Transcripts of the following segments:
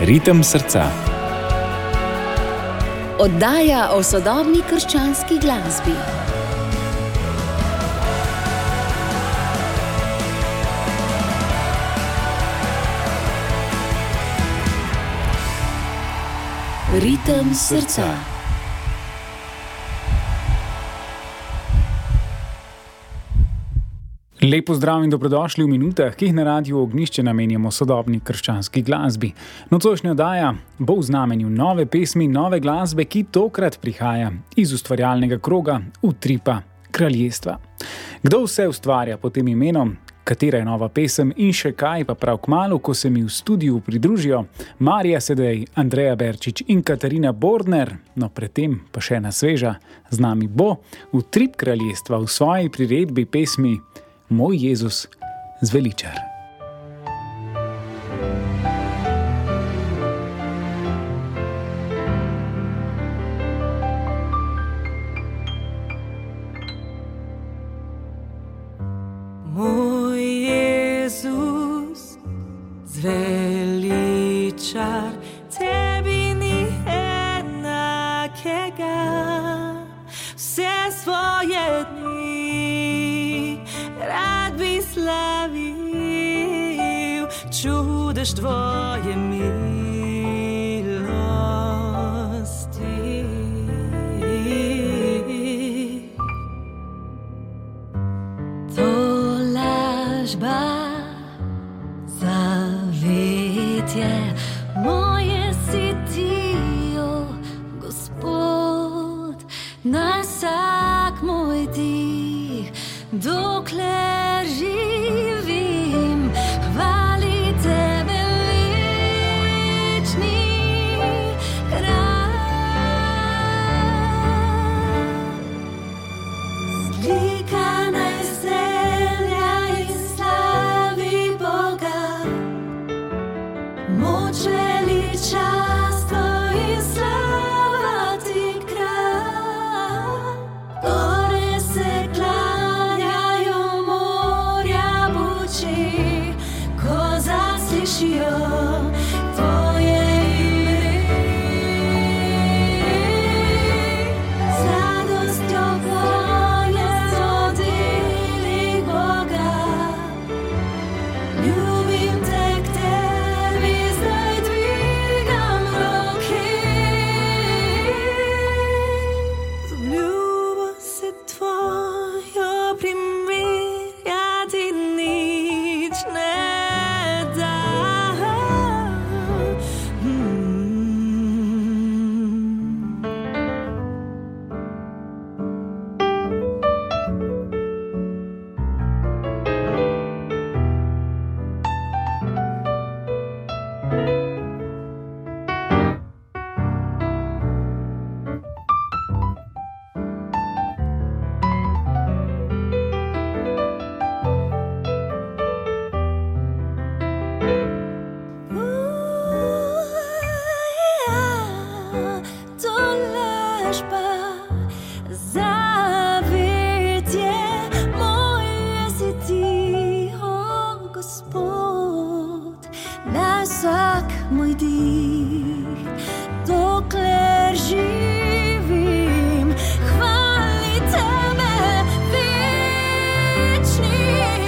Ritem srca. Oddaja o sodobni krščanski glasbi. Ritem srca. Lep pozdrav in dobrodošli v minutah, ki jih na Radiu Ognjišče namenjamo sodobni krščanski glasbi. Nocojšnja oddaja bo v znamenju nove pesmi, nove glasbe, ki tokrat prihaja iz ustvarjalnega kroga Utripa kraljestva. Kdo vse ustvarja pod tem imenom, katera je nova pesem in še kaj, pa prav kmalu, ko se mi v studiu pridružijo Marija Sedej, Andreja Berčič in Katarina Bordner, no predtem pa še ena sveža, z nami bo Utrip kraljestva v svoji priredbi pesmi Moj Jezus zveličar. Moj Jezus zveličar, tebi ni enakega, vse svoje dni rad bi slavil, čudež tvoje milosti. Tolažba, zavetje moje si ti, o Gospod, na vsak moj dih, dokler živim, hvali tebe večni kralj. Zlikana je zemlja in slavi Boga, moč, veličastvo in slava ti kralj. Gore se klanjajo, morja buči, ko zaslišijo tvoje ime. Z radostjo konje rodili Boga, ljubim te, k tebi zdaj dvigam roke. Z ljubo se tvojo primerjati nič ne da. Tolažba, zavetje moje si ti, o Gospod, na vsak moj dih, dokler živim, hvali tebe večni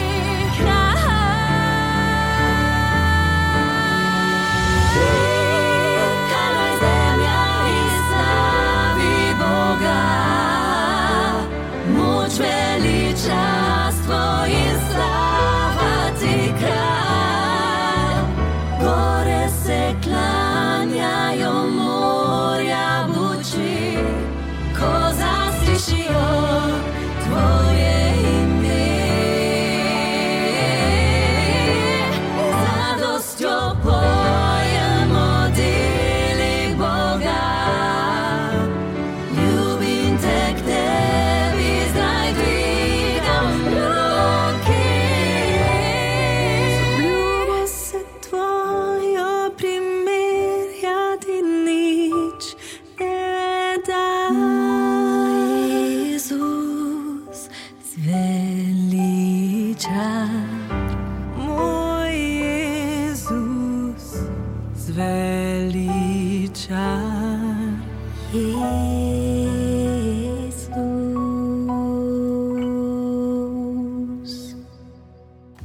veličastvo in slava ti kralj. Gore se klanja,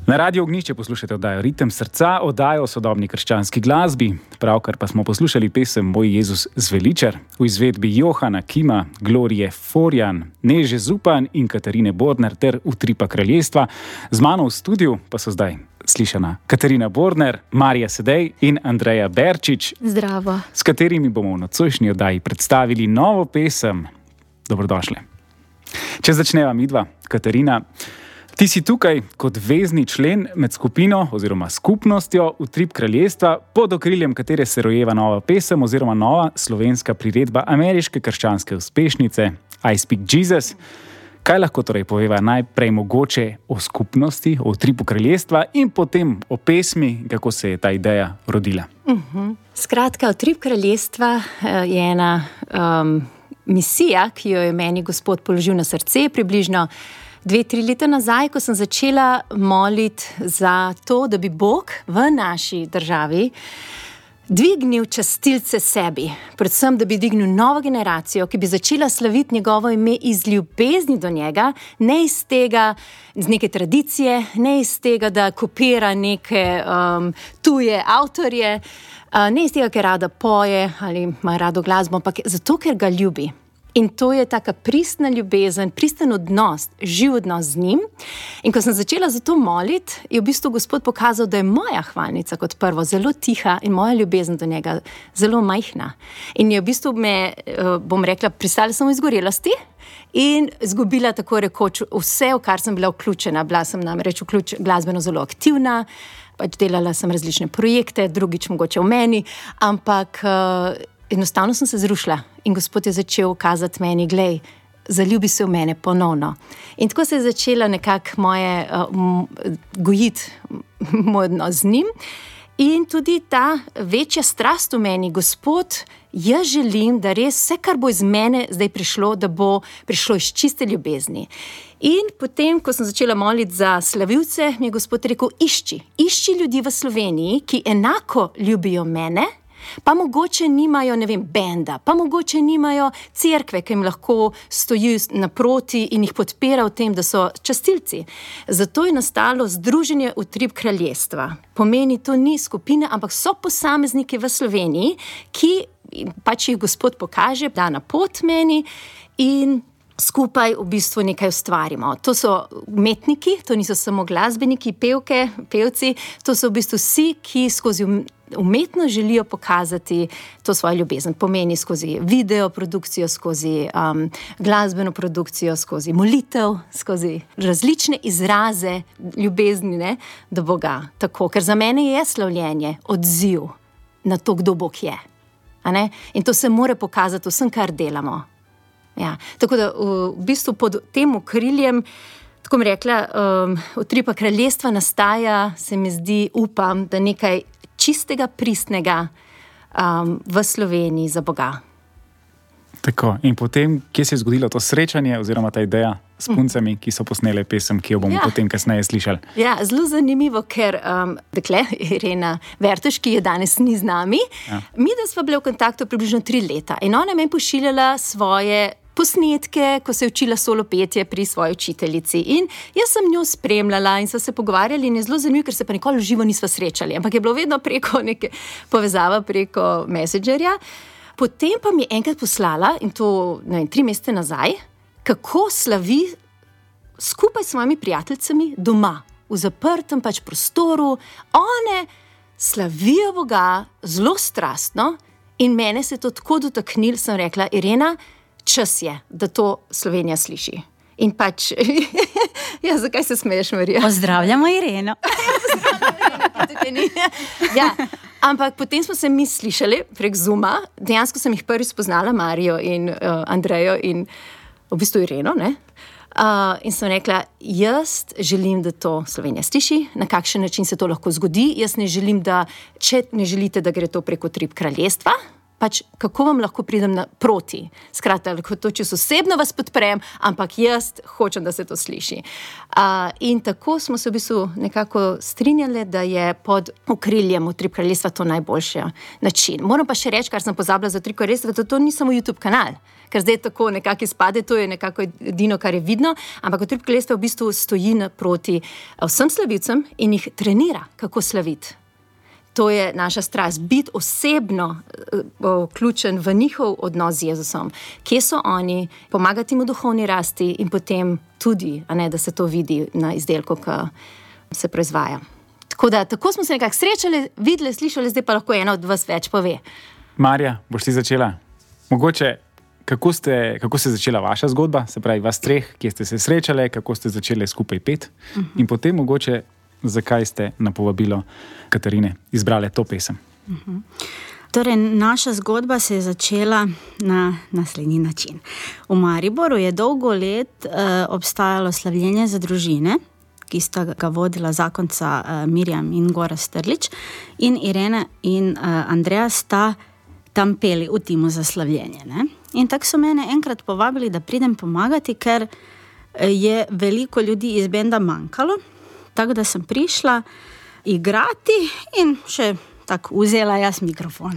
Na Radiu Ognjišče poslušate oddajo Ritem srca, oddajo o sodobni krščanski glasbi. Pravkar pa smo poslušali pesem Moj Jezus zveličar v izvedbi Johana Kima, Glorije Forjan, Neže Zupan in Katarine Bordner ter Utripa kraljestva. Z mano v studiu pa so zdaj slišana Katarina Bordner, Marija Sedej in Andreja Berčič. Zdravo. S katerimi bomo v nocojšnji oddaji predstavili novo pesem. Dobrodošli. Če začneva midva, Katarina, ti si tukaj kot vezni člen med skupino oziroma skupnostjo Utrip kraljestva, pod okriljem katere se rojeva nova pesem oziroma nova slovenska priredba ameriške krščanske uspešnice I Speak Jesus. Kaj lahko torej poveva najprej mogoče o skupnosti, o Utripu kraljestva in potem o pesmi, kako se je ta ideja rodila? Skratka, Utrip kraljestva je ena misija, ki jo je meni Gospod položil na srce, približno 2-3 leta nazaj, ko sem začela moliti za to, da bi Bog v naši državi dvignil častilce sebi, predvsem, da bi dvignil novo generacijo, ki bi začela slaviti njegovo ime iz ljubezni do njega, ne iz tega, iz neke tradicije, ne iz tega, da kopira neke tuje avtorje, ne iz tega, ker rada poje ali ima rado glasbo, ampak zato, ker ga ljubi. In to je taka pristna ljubezen, pristen odnos, živ odnos z njim. In ko sem začela za to moliti, je v bistvu Gospod pokazal, da je moja hvalnica kot prvo zelo tiha in moja ljubezen do njega zelo majhna. In je v bistvu bom rekla, pristala sem v izgorelosti in izgubila tako rekoč vse, v kar sem bila vključena. Bila sem namreč glasbeno zelo aktivna, pač delala sem različne projekte, drugič mogoče v meni, ampak enostavno sem se zrušila in Gospod je začel kazati meni, glej, zaljubi se v mene ponovno. In tako se je začela nekako gojiti moj odnos z njim in tudi ta večja strast v meni, Gospod, jaz želim, da res vse, kar bo iz mene zdaj prišlo, da bo prišlo iz čiste ljubezni. In potem, ko sem začela moliti za slavilce, mi je Gospod rekel, išči ljudi v Sloveniji, ki enako ljubijo mene, pa mogoče nimajo, ne vem, benda, pa mogoče nimajo cerkve, ki jim lahko stoji naproti in jih podpira v tem, da so častilci. Zato je nastalo združenje Utrip kraljestva. Pomeni, to ni skupina, ampak so posamezniki v Sloveniji, ki pač jih Gospod pokaže, da na pot meni in skupaj v bistvu nekaj ustvarimo. To so umetniki, to niso samo glasbeniki, pevke, pevci, to so v bistvu vsi, ki skozi umetnost želijo pokazati to svojo ljubezen. Pomeni skozi video produkcijo, skozi glasbeno produkcijo, skozi molitev, skozi različne izraze ljubezni do Boga. Tako, ker za mene je slavljenje odziv na to, kdo Bog je. A ne? In to se mora pokazati vsem, kar delamo. Ja. Tako da v bistvu pod tem okriljem, tako mi rekla, Utripa kraljestva nastaja, se mi zdi, upam, da nekaj čistega, pristnega v Sloveniji za Boga. Tako, in potem, kje se je zgodilo to srečanje oziroma ta ideja s puncami, ki so posnele pesem, ki jo bomo potem kasneje slišali? Ja, zelo zanimivo, ker dekle Irena Vertuš, ki je danes ni z nami, mi da sva bile v kontaktu približno 3 leta in ona me je pošiljala svoje posnetke, ko se je učila solo petje pri svoji učiteljici. In jaz sem njo spremljala in so se pogovarjali in je zelo zanimivo, ker se pa nikoli v živo nisva srečali, ampak je bilo vedno preko neke povezava preko Messengerja. Potem pa mi je enkrat poslala, in to 3 mesece nazaj, kako slavi skupaj s svojimi prijateljicami doma, v zaprtem pač prostoru. One slavijo Boga zelo strastno in mene se je to tako dotaknilo, sem rekla, Irena, čas je, da to Slovenija sliši. In pač, ja, zakaj se smeješ, Marija? Pozdravljamo Ireno. Ja, ampak potem smo se mi slišali prek Zooma, dejansko sem jih prvi spoznala, Marijo in Andrejo in v bistvu Ireno, ne? In sem rekla, jaz želim, da to Slovenija sliši, na kakšen način se to lahko zgodi. Jaz ne želim, če ne želite, da gre to preko Utrip kraljestva, pač kako vam lahko pridem proti. Skratka, lahko to čisto osebno vas podprem, ampak jaz hočem, da se to sliši. In tako smo se v bistvu nekako strinjali, da je pod okriljem Utrip kraljestva to najboljši način. Moram pa še reči, kar sem pozabila za Utrip kraljestva, da to ni samo YouTube kanal, ker zdaj tako nekako izpade, to je nekako edino, kar je vidno, ampak Utrip kraljestva v bistvu stoji naproti vsem slavicem in jih trenira, kako slaviti. To je naša strast, biti osebno vključen v njihov odnos z Jezusom. Kje so oni, pomagati jim v duhovni rasti in potem tudi, da se to vidi na izdelku, ki se proizvaja. Tako smo se nekako srečali, videli, slišali, zdaj pa lahko ena od vas več pove. Marja, boš ti začela? Mogoče, kako se začela vaša zgodba, se pravi vas treh, kje ste se srečali, kako ste začeli skupaj peti in potem mogoče zakaj ste na povabilo Katarine izbrali to pesem? Torej, naša zgodba se je začela na naslednji način. V Mariboru je dolgo let obstajalo slavljenje za družine, ki sta ga vodila zakonca Mirjam in Gora Strlič, in Irena in Andreja sta tam peli v timu za slavljenje. Ne? In tako so mene enkrat povabili, da pridem pomagati, ker je veliko ljudi iz benda manjkalo. Tako da sem prišla igrati in še tako vzela jaz mikrofon.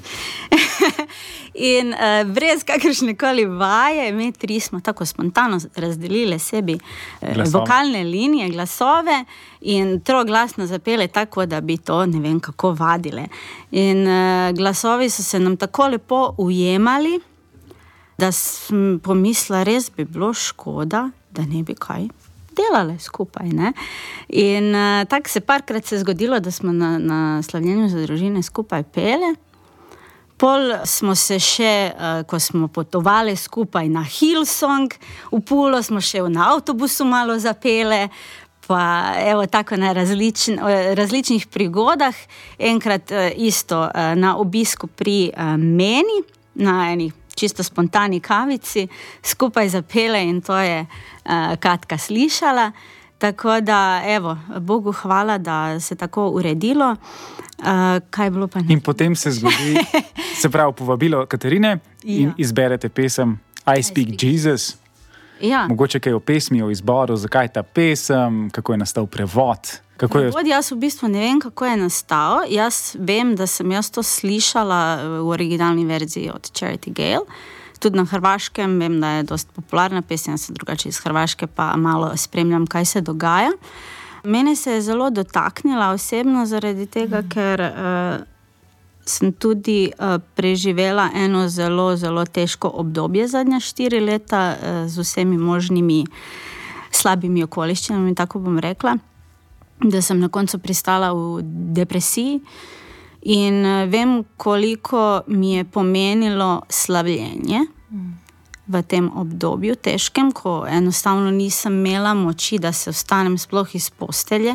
In brez kakršnekoli vaje, mi tri smo tako spontano razdelili sebi vokalne linije, glasove in troglasno zapele tako, da bi to ne vem kako vadile. In glasovi so se nam tako lepo ujemali, da sem pomislila, res bi bilo škoda, da ne bi kaj delale skupaj, ne? In tako se parkrat se zgodilo, da smo na slavljenju za družine skupaj pele. Pol smo se še, ko smo potovali skupaj na Hillsong, v Pulo smo še na avtobusu malo zapele, pa evo tako na različnih prigodah. Enkrat isto na obisku pri meni, na eni čisto spontani kavici, skupaj zapele in to je Katka slišala. Tako da, evo, Bogu hvala, da se tako uredilo. Kaj je bilo pa ne? In potem se zgodi, se pravi, povabilo Katarine in izberete pesem I Speak Jesus. Ja. Mogoče kaj o pesmi, o izboru, zakaj ta pesem, kako je nastal prevod. Jaz v bistvu ne vem, kako je nastal. Jaz vem, da sem jaz to slišala v originalni verziji od Charity Gale. Tudi na Hrvaškem vem, da je dosti popularna pesem, jaz sem drugače iz Hrvaške, pa malo spremljam, kaj se dogaja. Mene se je zelo dotaknila osebno zaradi tega, ker sem tudi preživela eno zelo, zelo težko obdobje zadnja 4 leta z vsemi možnimi slabimi okoliščinami, tako bom rekla, da sem na koncu pristala v depresiji in vem, koliko mi je pomenilo slavljenje v tem obdobju težkem, ko enostavno nisem imela moči, da se vstanem sploh iz postelje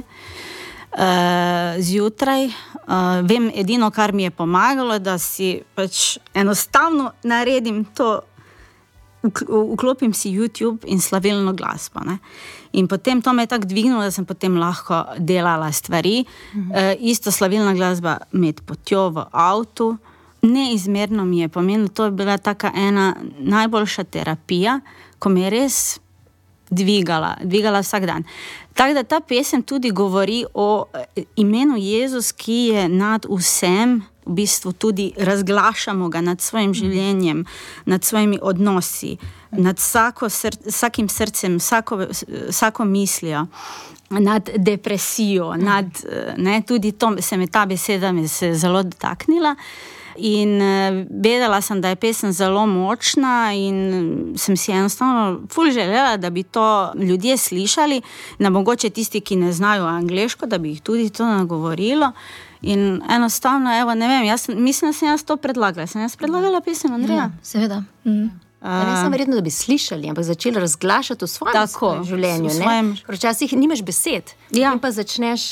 zjutraj. Vem, edino, kar mi je pomagalo, da si pač enostavno naredim to, vklopim si YouTube in slavilno glasbo. Ne? In potem to me je tako dvignilo, da sem potem lahko delala stvari. Isto slavilna glasba med potjo v avtu. Neizmerno mi je pomenilo, to je bila taka ena najboljša terapija, ko me je res dvigala vsak dan. Tako da ta pesem tudi govori o imenu Jezus, ki je nad vsem, v bistvu tudi razglašamo ga nad svojim življenjem, nad svojimi odnosi, nad vsakim srcem, vsako mislijo, nad depresijo, tudi to se me ta beseda me se zelo dotaknila. In vedela sem, da je pesem zelo močna in sem si enostavno ful želela, da bi to ljudje slišali, da mogoče tisti, ki ne znajo angleško, da bi jih tudi to nagovorilo. In enostavno, evo, ne vem, mislim, da sem jaz to predlagala. Sem jaz predlagala pesem, Andreja? Seveda. Ne samo verjetno, da bi slišali, ampak začeli razglašati v svojem življenju. Včasih nimaš besed, in pa začneš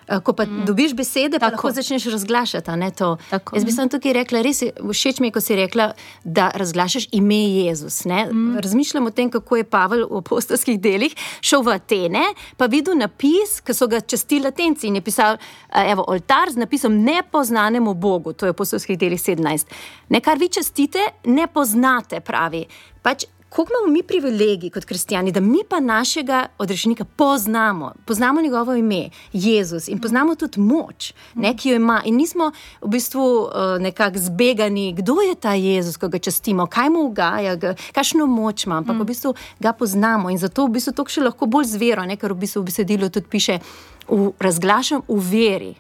Ko pa dobiš besede, pa lahko začneš razglašati, ne to. Jaz bi sem tukaj rekla, res všeč mi je, ko si rekla, da razglašaš ime Jezus, ne. Razmišljam o tem, kako je Pavel v apostolskih delih šel v Atene, pa videl napis, ki so ga častili Atenci in je pisal, oltar z napisom nepoznanemu Bogu, to je v apostolskih delih 17. Ne, kar vi častite, ne poznate, pravi. Pač, koliko imamo mi privilegij kot kristijani, da mi pa našega odrešenika poznamo njegovo ime, Jezus, in poznamo tudi moč, ne, ki jo ima. In nismo v bistvu nekako zbegani, kdo je ta Jezus, ko ga častimo, kaj mu ugaja, kakšno moč ima, ampak v bistvu ga poznamo in zato v bistvu to še lahko bolj z vero, ne, ker v bistvu v besedilu tudi piše, razglašam v veri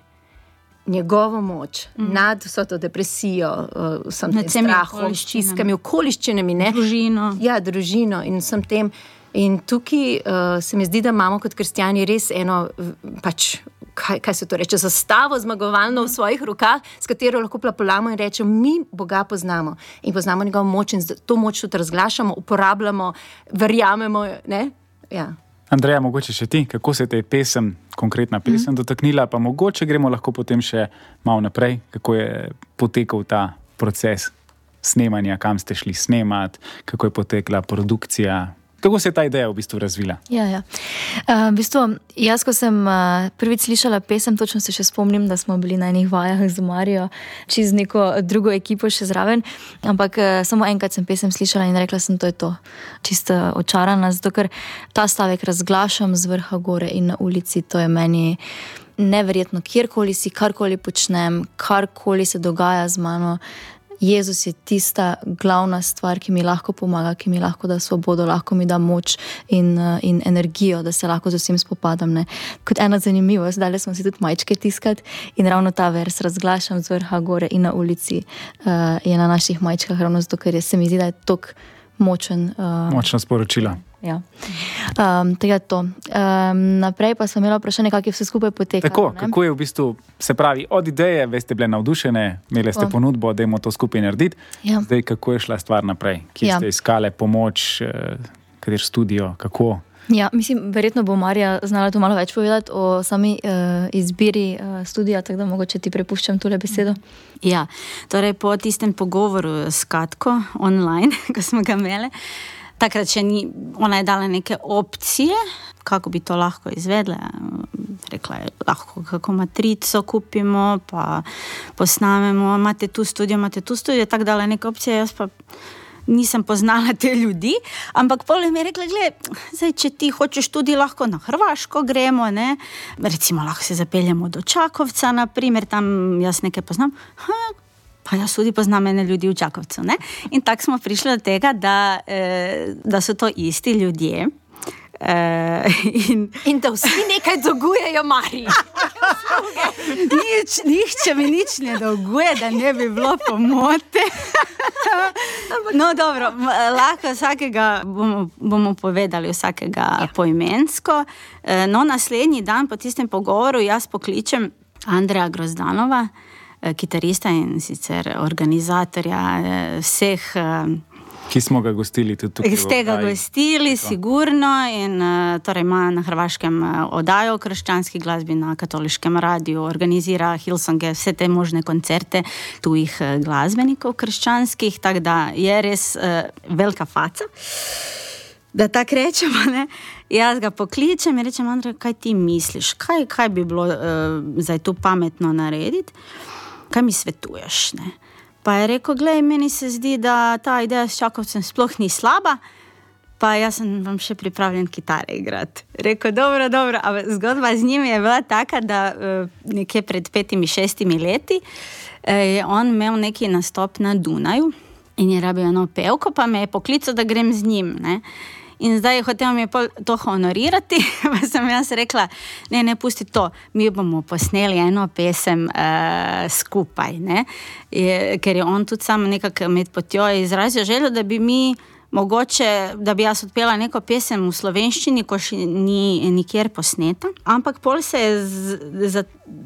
njegovo moč nad vso to depresijo, vsem tem strahom, stiskami, okoliščinami, ne? Družino. Ja, družino in vsem tem. In tukaj se mi zdi, da imamo kot kristijani res eno, pač, kaj se to reče, zastavo zmagovalno v svojih rokah, s katero lahko plapolamo in rečemo, mi Boga poznamo in poznamo njegovo moč in to moč tudi razglašamo, uporabljamo, verjamemo, ne? Ja. Andreja, mogoče še ti, kako se te pesem, konkretna pesem dotaknila, pa mogoče gremo lahko potem še malo naprej, kako je potekal ta proces snemanja, kam ste šli snemati, kako je potekla produkcija, kako se je ta ideja v bistvu razvila? Ja. V bistvu, jaz, ko sem prvič slišala pesem, točno se še spomnim, da smo bili na enih vajah z Marijo, čez neko drugo ekipo še zraven, ampak samo enkrat sem pesem slišala in rekla sem, to je to. Čisto očarana, zato ker ta stavek razglašam z vrha gore in na ulici, to je meni neverjetno, kjerkoli si, karkoli počnem, karkoli se dogaja z mano, Jezus je tista glavna stvar, ki mi lahko pomaga, ki mi lahko da svobodo, lahko mi da moč in energijo, da se lahko z vsem spopadam. Ne. Kot ena zanimivost, dali smo si tudi majčke tiskati in ravno ta vers razglašam z vrha gore in na ulici je na naših majčkah, ravno zato, ker se mi zdi, da je tok močen. Močno sporočilo. Ja. Tega je to. Naprej pa sem imela vprašanje, kako je vse skupaj potekalo. Tako, kako je v bistvu, se pravi, od ideje, veste, bile navdušene, imeli ste ponudbo, da imamo to skupaj narediti. Ja. Zdaj, kako je šla stvar naprej? Kje ste iskale pomoč, kater studio, kako? Ja, mislim, verjetno bo Marja znala to malo več povedati o sami izbiri studija, tako da mogoče ti prepuščam tole besedo. Ja, torej po tistem pogovoru s Katko online, ko smo ga imeli, takrat še ni, ona je dala neke opcije, kako bi to lahko izvedla. Rekla je, lahko kako matrico kupimo, pa posnamemo, imate tu studio, tako dala neke opcije, jaz pa nisem poznala te ljudi, ampak potem mi je rekla, zdaj, če ti hočeš tudi lahko na Hrvaško gremo, ne, recimo lahko se zapeljemo do Čakovca, naprimer, tam jaz nekaj poznam, pa jaz tudi poznam ene ljudi v Čakovcu, ne? In tako smo prišli do tega, da so to isti ljudje. In da vsi nekaj dolgujejo Mariji. Nihče mi nič ne dolguje, da ne bi bilo pomote. No, dobro, lahko vsakega bomo povedali, vsakega poimensko. No, naslednji dan po tistem pogovoru jaz pokličem Andreja Grozdanova, kitarista in sicer organizatorja vseh. Ki smo ga gostili tudi tukaj. Ste ga gostili, sigurno, in torej ima na Hrvaškem oddajo o krščanski glasbi na katoliškem radiju, organizira Hillsonge, vse te možne koncerte tujih glasbenikov krščanskih, tako da je res velika faca. Da tako rečemo, ne? Jaz ga pokličem in rečem, Andrej, kaj ti misliš? Kaj bi bilo zdaj tu pametno narediti? Kaj mi svetuješ, ne? Pa je rekel, meni se zdi, da ta ideja s Čakovcem sploh ni slaba, pa jaz sem vam še pripravljen kitare igrati. Rekel, dobro, a zgodba z njim je bila taka, da nekje pred 5-6 leti je on imel neki nastop na Dunaju in je rabil eno pevko, pa me je poklical, da grem z njim, ne. In zdaj hotel mi je to honorirati, pa sem jaz rekla, ne, pusti to, mi bomo posneli eno pesem skupaj, ne, ker je on tudi sam nekako med potjo izrazil željo, da bi mi mogoče, da bi jaz odpela neko pesem v slovenščini, ko še ni nikjer posneta, ampak pol se je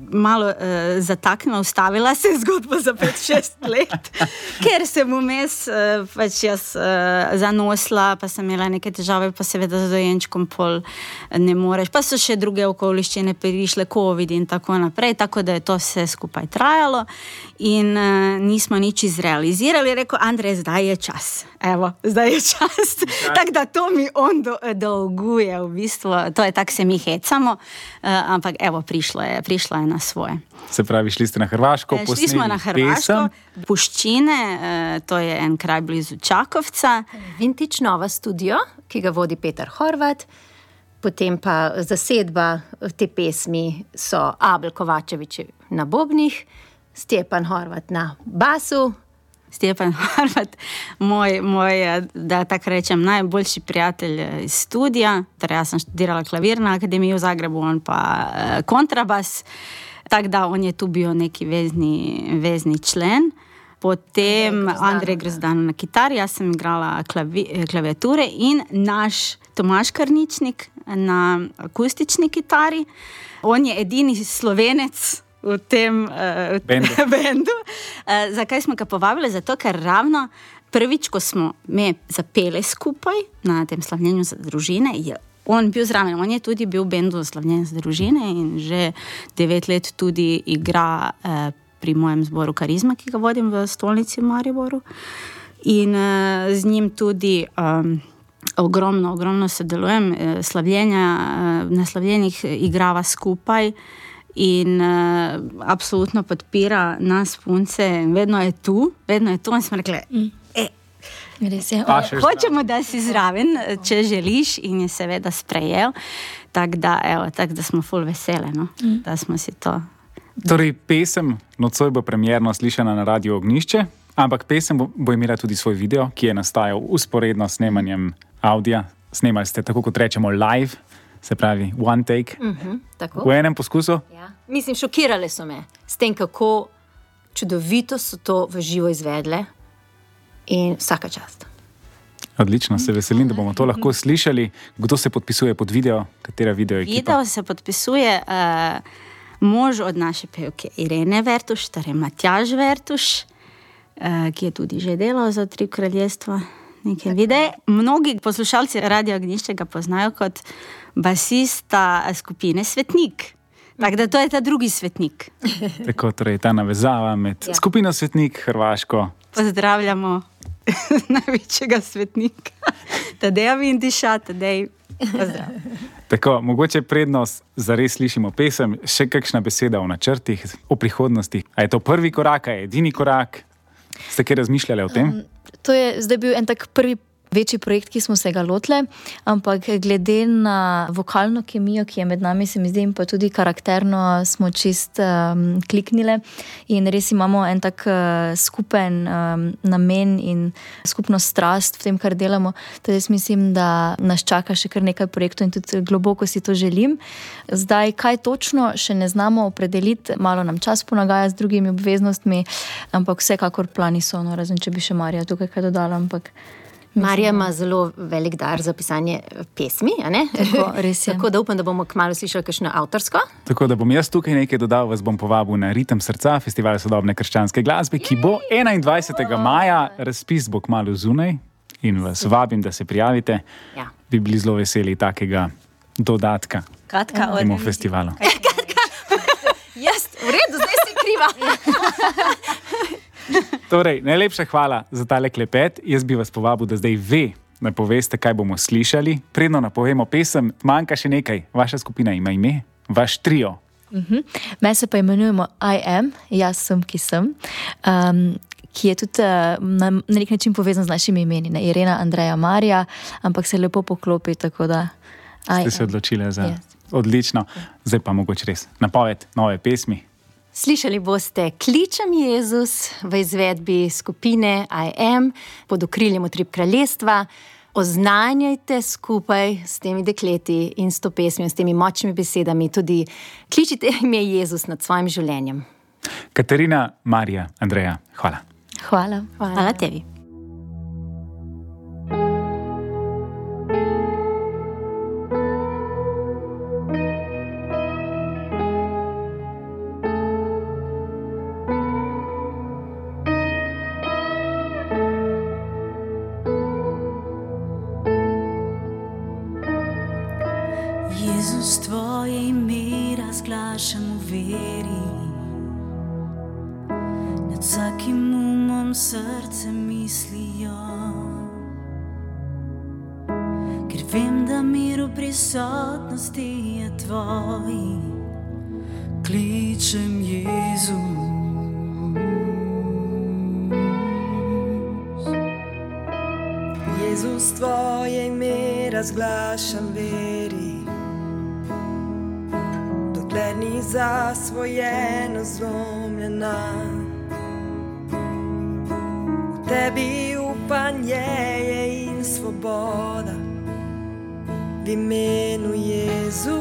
malo zataknila, ustavila se je zgodba za 5-6 let, ker sem vmes pač jaz zanosla, pa sem imela neke težave, pa seveda z dojenčkom pol ne moreš, pa so še druge okoliščine prišle, COVID in tako naprej, tako da je to vse skupaj trajalo in nismo nič izrealizirali. Rekel, Andrej, zdaj je čas. Evo, zdaj je čas. Tako da to mi on dolguje v bistvu. To je tako, se mi hecamo, ampak evo, prišla je na svoje. Se pravi, šli ste na Hrvaško, Šli smo na Hrvaško, Puščine, to je en kraj blizu Čakovca. Vintage Nova Studio, ki ga vodi Peter Horvat, potem pa zasedba te pesmi so Abel Kovačević na bobnih, Stjepan Horvat na basu. Stjepan Horvat, moj, da tako rečem, najboljši prijatelj iz studija. Torej, jaz sem študirala klavir na Akademiji v Zagrebu, on pa kontrabas. Tako da on je tu bil neki vezni člen. Potem Andrej Grozdan na kitari, jaz sem igrala klaviature in naš Tomaž Karničnik na akustični kitari. On je edini Slovenec v tem bendu. Zakaj smo ga povabili? Zato, ker ravno prvič, ko smo me zapeli skupaj na tem slavljenju za družine, je on bil zraven. On je tudi bil v bendu slavljenja za družine in že 9 let tudi igra pri mojem zboru Karizma, ki ga vodim v stolnici v Mariboru. In z njim tudi ogromno sodelujem. Na slavljenjih igrava skupaj in absolutno podpira nas punce. Vedno je tu in smo rekli, Res je. hočemo, da si zraven, če želiš, in je seveda sprejel. Tako da smo ful vesele, no? Da smo si to. Torej, pesem nocoj bo premierno slišana na Radiu Ognjišče, ampak pesem bo imela tudi svoj video, ki je nastajal usporedno s snemanjem audija. Snemali ste, tako kot rečemo, live, se pravi one take, Tako. v enem poskusu. Ja. Mislim, šokirale so me s tem, kako čudovito so to v živo izvedle in vsaka čast. Odlično, se veselim, da bomo to lahko slišali. Kdo se podpisuje pod video? Katera video ekipa? Video se podpisuje mož od naše pevke Irene Vertuš, torej Matjaž Vertuš, ki je tudi že delal za Tri kraljestva neke videe. Mnogi poslušalci Radia Ognjišče ga poznajo kot basista skupine Svetnik. Tako da to je ta drugi Svetnik. Tako, torej ta navezava med skupino Svetnik, Hrvaško. Pozdravljamo največjega svetnika, Tadeja Vindiša. Tadej, pozdrav. Tako, mogoče prednost zares slišimo pesem, še kakšna beseda o načrtih, o prihodnosti. A je to prvi korak, a je edini korak? Ste kaj razmišljali o tem? To je zdaj bil en tak prvi večji projekt, ki smo se ga lotili, ampak glede na vokalno kemijo, ki je med nami, se mi zdi, in pa tudi karakterno smo čist kliknile in res imamo en tak skupen namen in skupno strast v tem, kar delamo. Tudi jaz mislim, da nas čaka še kar nekaj projektov in tudi globoko si to želim. Zdaj, kaj točno, še ne znamo opredeliti, malo nam čas ponagaja z drugimi obveznostmi, ampak vsekakor plani so, no, razen če bi še Marija tukaj kaj dodala, ampak Marija ima zelo velik dar za pisanje pesmi, a ne? Tako, res je. Tako da upam, da bomo kmalu slišali kakšno avtorsko. Tako da bom jaz tukaj nekaj dodal, vas bom povabil na Ritem srca, festival sodobne krščanske glasbe, ki bo 21. maja, razpis bo kmalu zunaj in vas vabim, da se prijavite. Ja. Bi bili zelo veseli takega dodatka Katka, temu festivalu. Jaz, v redu, zdaj si kriva. Torej, najlepša hvala za tale klepet. Jaz bi vas povabil, da zdaj napoveste, kaj bomo slišali. Predno napovemo pesem, manjka še nekaj. Vaša skupina ima ime, vaš trio. Me se pa imenujemo I Am, jaz sem, ki sem, ki je tudi na nek način povezan z našimi imeni, ne? Irena, Andreja, Marija, ampak se lepo poklopi, tako da Ste se odločili za odlično. Zdaj pa mogoče res napoved nove pesmi. Slišali boste Kličem Jezus v izvedbi skupine I Am pod okriljem Tri kraljestva. Oznanjajte skupaj s temi dekleti in s to pesmijo, s temi močnimi besedami, tudi kličite ime Jezus nad svojim življenjem. Katarina, Marija, Andreja, hvala. Hvala. Hvala tebi. veri, nad vsakim umom srce mislijo, ker vem, da mir v prisotnosti je tvoji, kličem Jezus. Jezus, tvoje ime razglašam veri, dokler ni zasvojeno zlomljena. V tebi upanje je in svoboda, v imenu Jezus.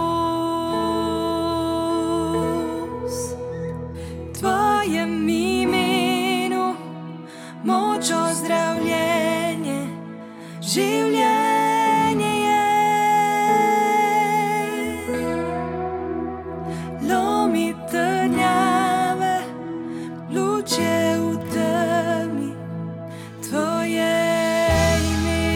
Tvojem imenu moč ozdravljenje, življenje je. Lomi trnjave, luč je v temi, tvoje ime.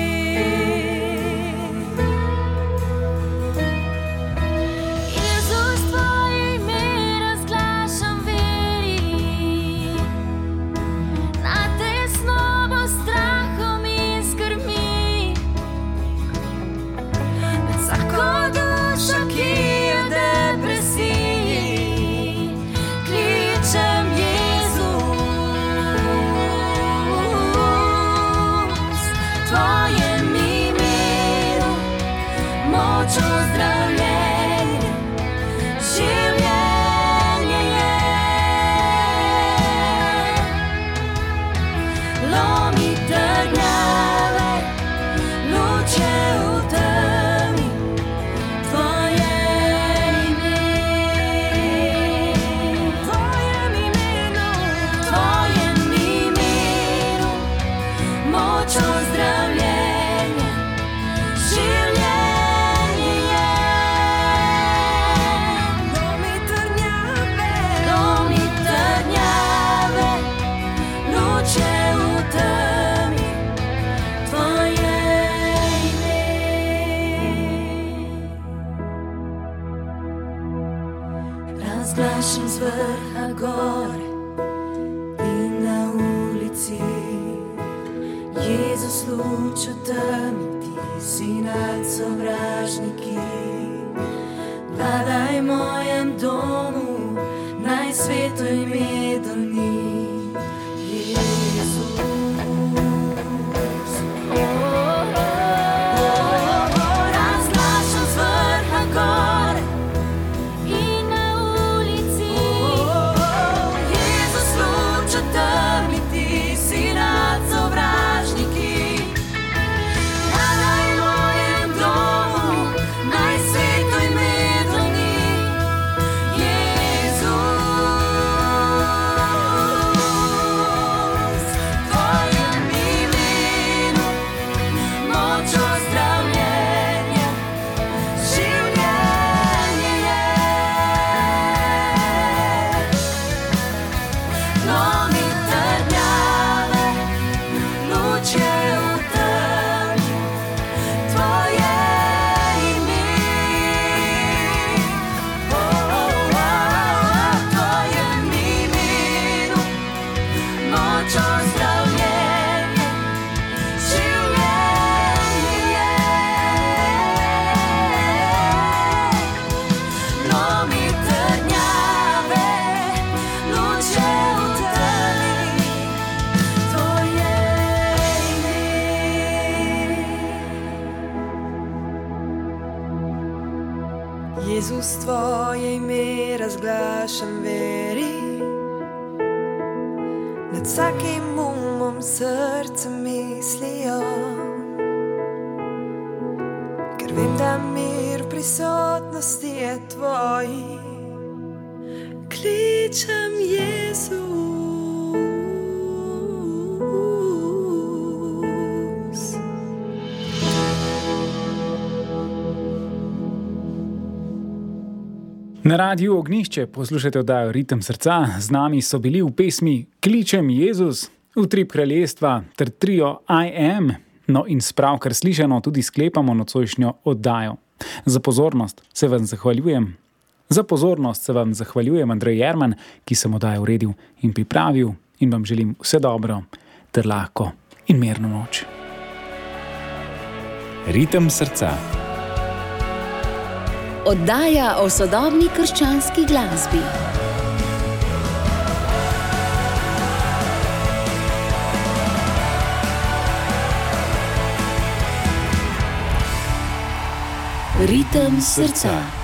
Jezus, tvoje ime razglašam veri, nad tesnobo, strahom in skrbmi, med vsako dušo, ki je v depresiji, kličem Jezus. Tvojem imenu moč ozdravljenje, življenje je. Lomi trnjave, luč je v temi, tvoje ime. Tvojem imenu moč ozdravljenje, življenje je. Lomi trnjave, luč je v temi, tvoje ime. Razglašam z vrha gore in na ulici, Jezus, luč v temi, ti si nad sovražniki. Vladaj v mojem domu, naj sveto ime doni, Jezus. Razglašam z vrha gore in na ulici, Jezus, luč v temi, ti si nad sovražniki. Vladaj v mojem domu, naj sveto ime doni, Jezus. Tvojem imenu moč ozdravljenja, življenje je. Lomi trnjave, luč je v temi, tvoje ime. Tvojem imenu moč ozdravljenja, življenje je. Lomi trnjave, luč je v temi, tvoje ime. Jezus, tvoje ime razglašam veri, nad vsakim umom srce mislijo, ker vem, da mir v prisotnosti je tvoji, kličem Jezus. Na Radiu Ognjišče poslušate oddajo Ritem srca, z nami so bili v pesmi Kličem Jezus, Utrip kraljestva ter trio I Am, no in s pravkar slišano tudi sklepamo nocojšnjo oddajo. Za pozornost se vam zahvaljujem. Za pozornost se vam zahvaljujem Andrej Jerman, ki sem oddajo uredil in pripravil, in vam želim vse dobro ter lahko in mirno noč. Ritem srca. Oddaja o sodobni krščanski glasbi. Ritem srca.